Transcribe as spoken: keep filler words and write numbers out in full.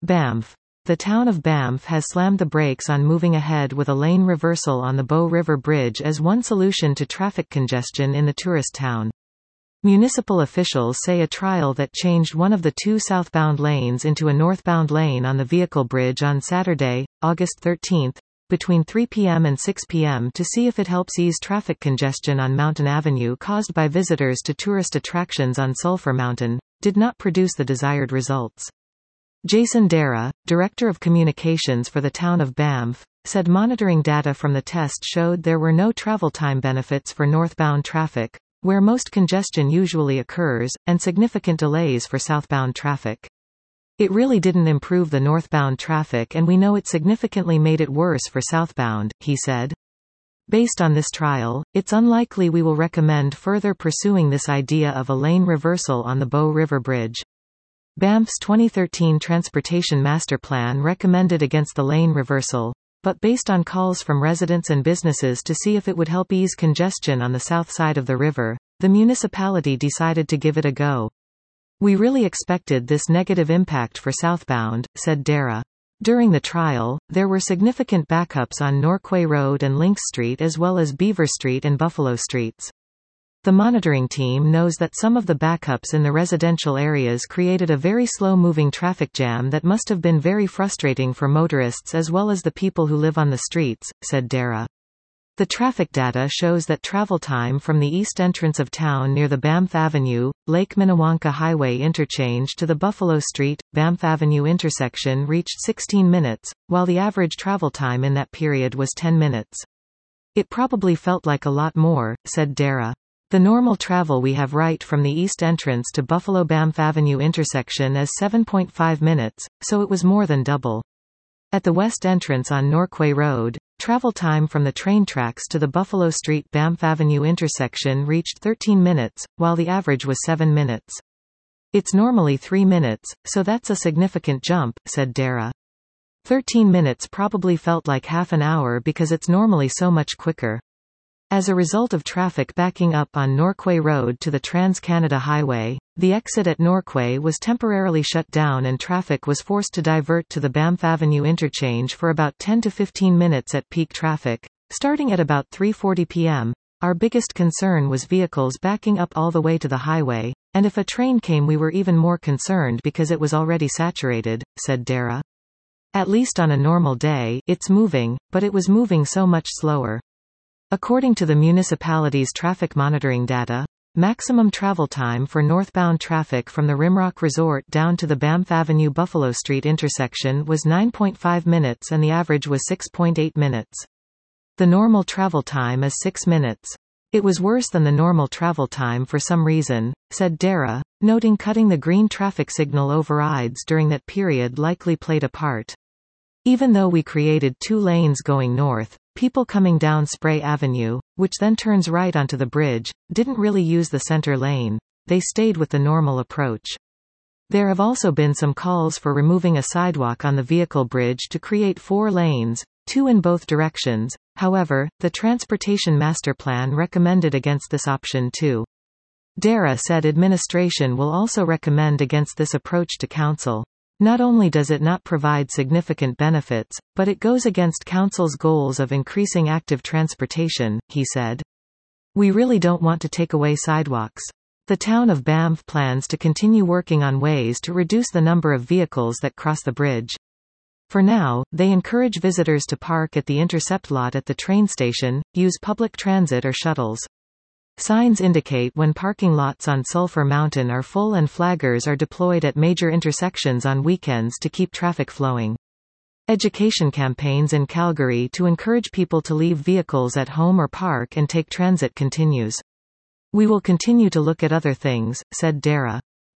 Banff. The town of Banff has slammed the brakes on moving ahead with a lane reversal on the Bow River Bridge as one solution to traffic congestion in the tourist town. Municipal officials say a trial that changed one of the two southbound lanes into a northbound lane on the vehicle bridge on Saturday, August thirteenth, between three p m and six p m to see if it helps ease traffic congestion on Mountain Avenue caused by visitors to tourist attractions on Sulphur Mountain, did not produce the desired results. Jason Dara, Director of Communications for the town of Banff, said monitoring data from the test showed there were no travel time benefits for northbound traffic, where most congestion usually occurs, and significant delays for southbound traffic. It really didn't improve the northbound traffic and we know it significantly made it worse for southbound, he said. Based on this trial, it's unlikely we will recommend further pursuing this idea of a lane reversal on the Bow River Bridge. Banff's twenty thirteen Transportation Master Plan recommended against the lane reversal, but based on calls from residents and businesses to see if it would help ease congestion on the south side of the river, the municipality decided to give it a go. We really expected this negative impact for southbound, said Dara. During the trial, there were significant backups on Norquay Road and Lynx Street as well as Beaver Street and Buffalo Streets. The monitoring team knows that some of the backups in the residential areas created a very slow-moving traffic jam that must have been very frustrating for motorists as well as the people who live on the streets, said Dara. The traffic data shows that travel time from the east entrance of town near the Banff Avenue, Lake Minnewanka Highway interchange to the Buffalo Street, Banff Avenue intersection reached sixteen minutes, while the average travel time in that period was ten minutes. It probably felt like a lot more, said Dara. The normal travel we have right from the east entrance to Buffalo-Banff Avenue intersection is seven point five minutes, so it was more than double. At the west entrance on Norquay Road, travel time from the train tracks to the Buffalo Street-Banff Avenue intersection reached thirteen minutes, while the average was seven minutes. It's normally three minutes, so that's a significant jump, said Dara. thirteen minutes probably felt like half an hour because it's normally so much quicker. As a result of traffic backing up on Norquay Road to the Trans-Canada Highway, the exit at Norquay was temporarily shut down and traffic was forced to divert to the Banff Avenue interchange for about ten to fifteen minutes at peak traffic, starting at about three forty p m Our biggest concern was vehicles backing up all the way to the highway, and if a train came we were even more concerned because it was already saturated, said Dara. At least on a normal day, it's moving, but it was moving so much slower. According to the municipality's traffic monitoring data, maximum travel time for northbound traffic from the Rimrock Resort down to the Banff Avenue Buffalo Street intersection was nine point five minutes and the average was six point eight minutes. The normal travel time is six minutes. It was worse than the normal travel time for some reason, said Dara, noting cutting the green traffic signal overrides during that period likely played a part. Even though we created two lanes going north, people coming down Spray Avenue, which then turns right onto the bridge, didn't really use the center lane. They stayed with the normal approach. There have also been some calls for removing a sidewalk on the vehicle bridge to create four lanes, two in both directions. However, the Transportation Master Plan recommended against this option too. Dara said administration will also recommend against this approach to council. Not only does it not provide significant benefits, but it goes against council's goals of increasing active transportation, he said. We really don't want to take away sidewalks. The town of Banff plans to continue working on ways to reduce the number of vehicles that cross the bridge. For now, they encourage visitors to park at the intercept lot at the train station, use public transit or shuttles. Signs indicate when parking lots on Sulphur Mountain are full and flaggers are deployed at major intersections on weekends to keep traffic flowing. Education campaigns in Calgary to encourage people to leave vehicles at home or park and take transit continues. We will continue to look at other things, said Dara.